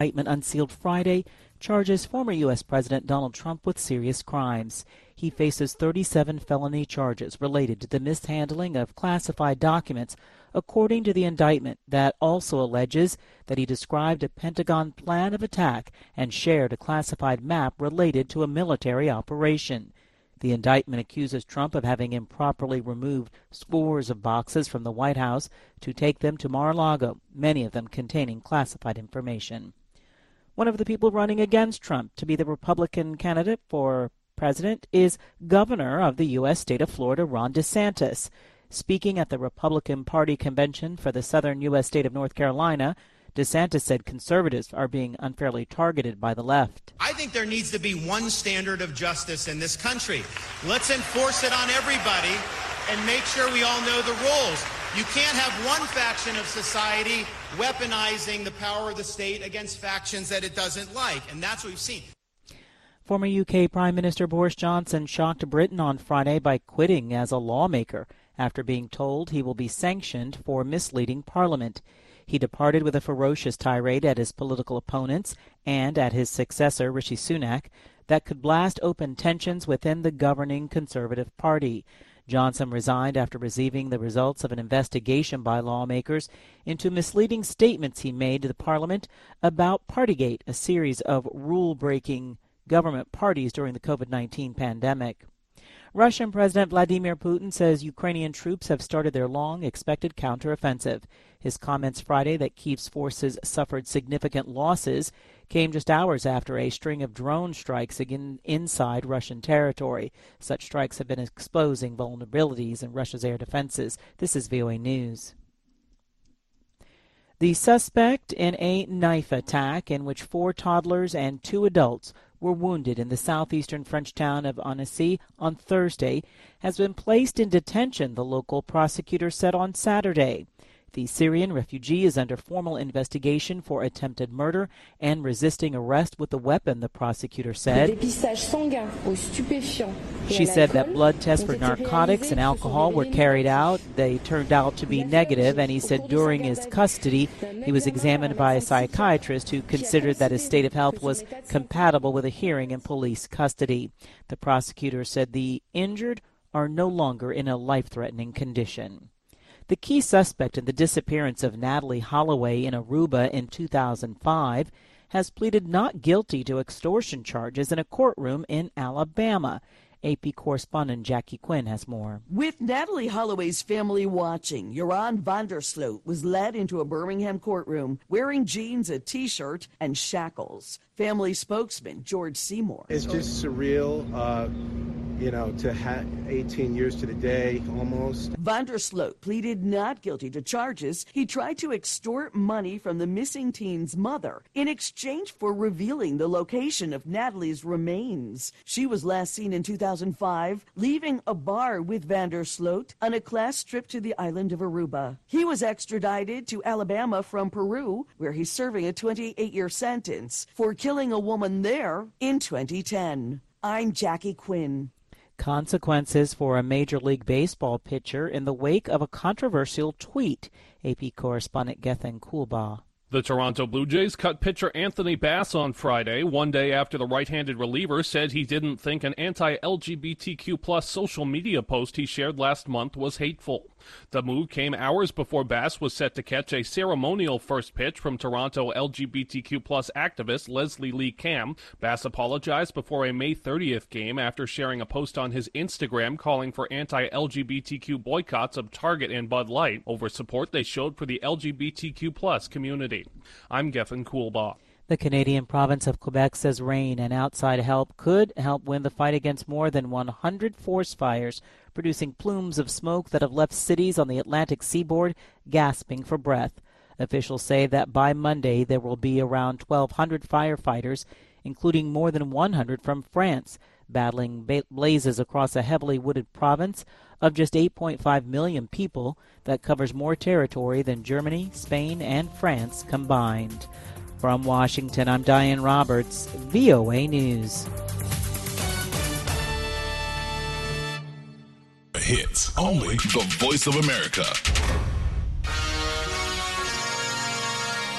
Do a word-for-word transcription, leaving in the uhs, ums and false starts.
Indictment unsealed Friday charges former U S. President Donald Trump with serious crimes. He faces thirty-seven felony charges related to the mishandling of classified documents, according to the indictment that also alleges that he described a Pentagon plan of attack and shared a classified map related to a military operation. The indictment accuses Trump of having improperly removed scores of boxes from the White House to take them to Mar-a-Lago, many of them containing classified information. One of the people running against Trump to be the Republican candidate for president is Governor of the U S state of Florida, Ron DeSantis. Speaking at the Republican Party convention for the southern U S state of North Carolina, DeSantis said conservatives are being unfairly targeted by the left. I think there needs to be one standard of justice in this country. Let's enforce it on everybody and make sure we all know the rules. You can't have one faction of society weaponizing the power of the state against factions that it doesn't like, and that's what we've seen. Former U K Prime Minister Boris Johnson shocked Britain on Friday by quitting as a lawmaker after being told he will be sanctioned for misleading Parliament. He departed with a ferocious tirade at his political opponents and at his successor, Rishi Sunak, that could blast open tensions within the governing Conservative Party. Johnson resigned after receiving the results of an investigation by lawmakers into misleading statements he made to the Parliament about Partygate, a series of rule-breaking government parties during the COVID nineteen pandemic. Russian President Vladimir Putin says Ukrainian troops have started their long-expected counteroffensive. His comments Friday that Kyiv's forces suffered significant losses came just hours after a string of drone strikes again inside Russian territory. Such strikes have been exposing vulnerabilities in Russia's air defenses. This is V O A News. The suspect in a knife attack in which four toddlers and two adults were wounded in the southeastern French town of Annecy on Thursday has been placed in detention, the local prosecutor said on Saturday. The Syrian refugee is under formal investigation for attempted murder and resisting arrest with a weapon, the prosecutor said. She said that blood tests for narcotics and alcohol were carried out. They turned out to be negative, and he said during his custody he was examined by a psychiatrist who considered that his state of health was compatible with a hearing in police custody. The prosecutor said the injured are no longer in a life-threatening condition. The key suspect in the disappearance of Natalee Holloway in Aruba in two thousand five has pleaded not guilty to extortion charges in a courtroom in Alabama. A P correspondent Jackie Quinn has more. With Natalee Holloway's family watching, Joran van der Sloot was led into a Birmingham courtroom wearing jeans, a T-shirt, and shackles. Family spokesman George Seymour. It's just surreal, uh, you know, to have eighteen years to the day almost. Van der Sloot pleaded not guilty to charges. He tried to extort money from the missing teen's mother in exchange for revealing the location of Natalee's remains. She was last seen in two thousand five leaving a bar with Van der Sloot on a class trip to the island of Aruba. He was extradited to Alabama from Peru, where he's serving a twenty-eight year sentence for killing a woman there in twenty ten. I'm Jackie Quinn. Consequences for a Major League Baseball pitcher in the wake of a controversial tweet. A P correspondent Gethin Coolbaugh. The Toronto Blue Jays cut pitcher Anthony Bass on Friday, one day after the right-handed reliever said he didn't think an anti-L G B T Q plus social media post he shared last month was hateful. The move came hours before Bass was set to catch a ceremonial first pitch from Toronto L G B T Q plus activist Leslie Lee Cam. Bass apologized before a May thirtieth game after sharing a post on his Instagram calling for anti-L G B T Q boycotts of Target and Bud Light over support they showed for the L G B T Q plus community. I'm Gethin Coolbaugh. The Canadian province of Quebec says rain and outside help could help win the fight against more than one hundred forest fires, producing plumes of smoke that have left cities on the Atlantic seaboard gasping for breath. Officials say that by Monday there will be around twelve hundred firefighters, including more than one hundred from France, battling blazes across a heavily wooded province of just eight point five million people that covers more territory than Germany, Spain, and France combined. From Washington, I'm Diane Roberts, V O A News. Hits only the Voice of America.